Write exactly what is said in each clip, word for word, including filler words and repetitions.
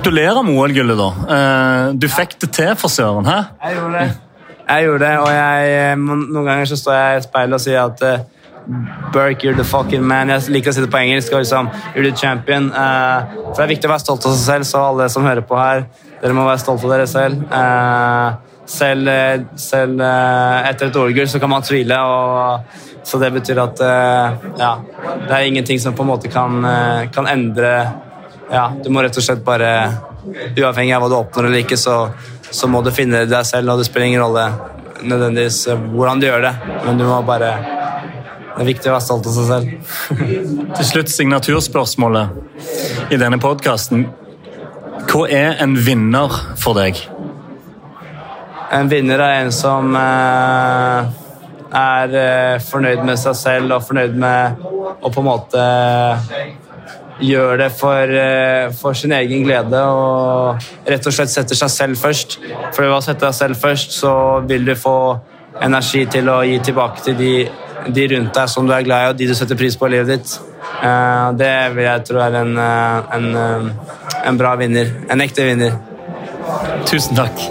Gratulerer med O L-gullet da. Du fikk det til for søren, hæ? Jeg gjorde det. Jeg gjorde det, og jeg, noen ganger så står jeg i speilet og sier at Burke, you're the fucking man. Jeg liker å si det på engelsk, og liksom, you're the champion. For det er viktig å være stolt av seg selv, så alle som hører på her, dere må være stolt av dere selv. Selv, selv etter et O L-gull så kan man tvile, og, så det betyr at ja, det er ingenting som på en måte kan, kan endre. Ja, du må rett og slett bare, uavhengig av hva du oppnår eller ikke, så, så må du finne deg selv, og det spiller ingen rolle nødvendigvis hvordan du gjør det, men du må bare, det er viktig å være stolt av seg selv. Til slutt signaturspørsmålet i denne podcasten. Hva er en vinner for deg? En vinner er en som eh, er eh, fornøyd med seg selv og fornøyd med å på en måte gjøre det for, eh, for sin egen glede og rett og slett setter seg selv først. For ved å sette deg selv først så vil du få energi til å gi tilbake til de, de rundt deg som du er glad i og de du setter pris på i livet ditt. Eh, det vil jeg tro er en, en, en bra vinner, en ekte vinner. Tusen takk.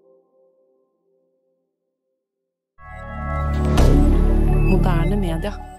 Moderne media.